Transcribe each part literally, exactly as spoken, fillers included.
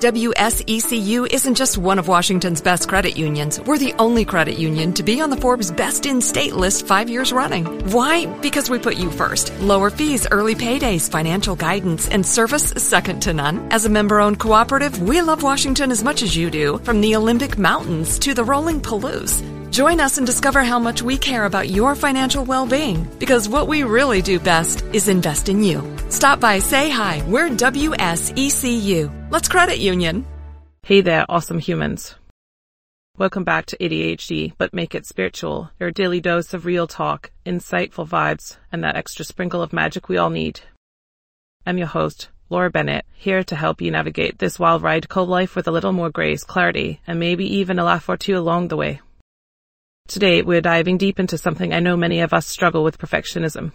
W S E C U isn't just one of Washington's best credit unions. We're the only credit union to be on the Forbes Best in State list five years running. Why? Because we put you first. Lower fees, early paydays, financial guidance, and service second to none. As a member-owned cooperative, we love Washington as much as you do, from the Olympic Mountains to the rolling Palouse. Join us and discover how much we care about your financial well-being, because what we really do best is invest in you. Stop by, say hi. We're W S E C U. Let's credit union. Hey there, awesome humans. Welcome back to A D H D, but make it spiritual. Your daily dose of real talk, insightful vibes, and that extra sprinkle of magic we all need. I'm your host, Laura Bennett, here to help you navigate this wild ride called life with a little more grace, clarity, and maybe even a laugh or two along the way. Today, we're diving deep into something I know many of us struggle with: perfectionism.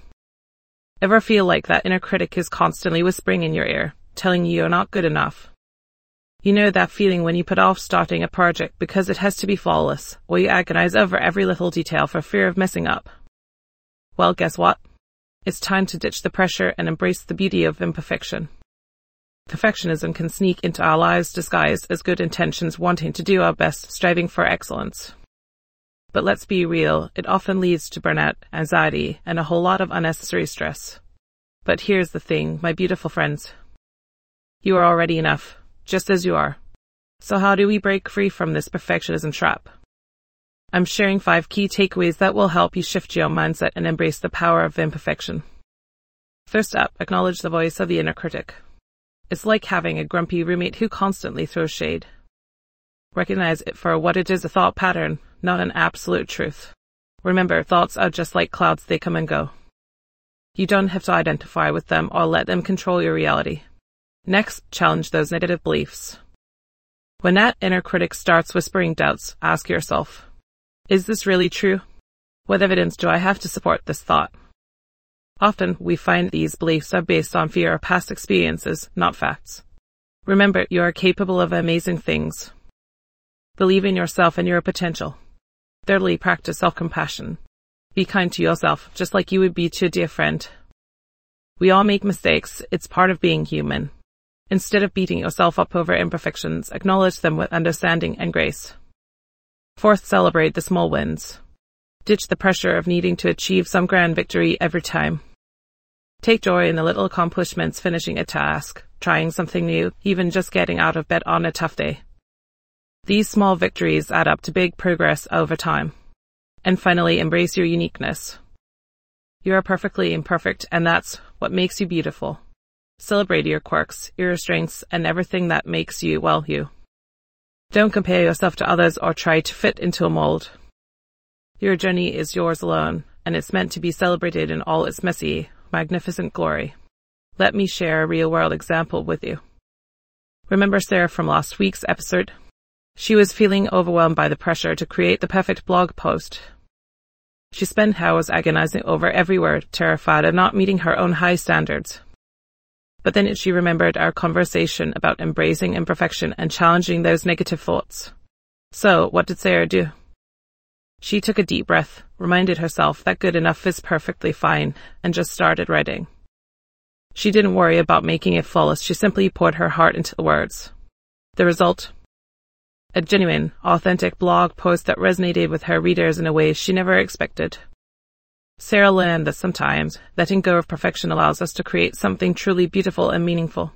Ever feel like that inner critic is constantly whispering in your ear, telling you you're not good enough? You know that feeling when you put off starting a project because it has to be flawless, or you agonize over every little detail for fear of messing up? Well, guess what? It's time to ditch the pressure and embrace the beauty of imperfection. Perfectionism can sneak into our lives disguised as good intentions, wanting to do our best, striving for excellence. But let's be real, it often leads to burnout, anxiety, and a whole lot of unnecessary stress. But here's the thing, my beautiful friends. You are already enough, just as you are. So how do we break free from this perfectionism trap? I'm sharing five key takeaways that will help you shift your mindset and embrace the power of imperfection. First up, acknowledge the voice of the inner critic. It's like having a grumpy roommate who constantly throws shade. Recognize it for what it is, a thought pattern, not an absolute truth. Remember, thoughts are just like clouds, they come and go. You don't have to identify with them or let them control your reality. Next, challenge those negative beliefs. When that inner critic starts whispering doubts, ask yourself, is this really true? What evidence do I have to support this thought? Often, we find these beliefs are based on fear or past experiences, not facts. Remember, you are capable of amazing things. Believe in yourself and your potential. Thirdly, practice self-compassion. Be kind to yourself, just like you would be to a dear friend. We all make mistakes. It's part of being human. Instead of beating yourself up over imperfections, acknowledge them with understanding and grace. Fourth, celebrate the small wins. Ditch the pressure of needing to achieve some grand victory every time. Take joy in the little accomplishments, finishing a task, trying something new, even just getting out of bed on a tough day. These small victories add up to big progress over time. And finally, embrace your uniqueness. You are perfectly imperfect, and that's what makes you beautiful. Celebrate your quirks, your strengths, and everything that makes you, well, you. Don't compare yourself to others or try to fit into a mold. Your journey is yours alone, and it's meant to be celebrated in all its messy, magnificent glory. Let me share a real-world example with you. Remember Sarah from last week's episode? She was feeling overwhelmed by the pressure to create the perfect blog post. She spent hours agonizing over every word, terrified of not meeting her own high standards. But then she remembered our conversation about embracing imperfection and challenging those negative thoughts. So, what did Sarah do? She took a deep breath, reminded herself that good enough is perfectly fine, and just started writing. She didn't worry about making it flawless, she simply poured her heart into the words. The result? A genuine, authentic blog post that resonated with her readers in a way she never expected. Sarah learned that sometimes letting go of perfection allows us to create something truly beautiful and meaningful.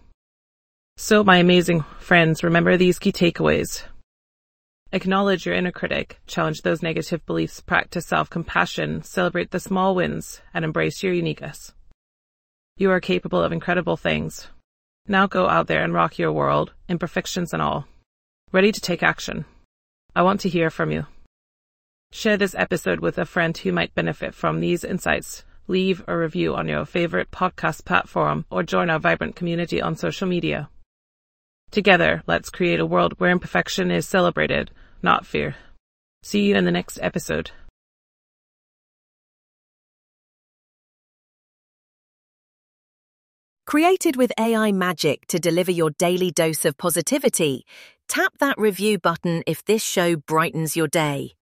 So, my amazing friends, remember these key takeaways. Acknowledge your inner critic, challenge those negative beliefs, practice self-compassion, celebrate the small wins, and embrace your uniqueness. You are capable of incredible things. Now go out there and rock your world, imperfections and all. Ready to take action? I want to hear from you. Share this episode with a friend who might benefit from these insights. Leave a review on your favorite podcast platform or join our vibrant community on social media. Together, let's create a world where imperfection is celebrated, not fear. See you in the next episode. Created with A I magic to deliver your daily dose of positivity, tap that review button if this show brightens your day.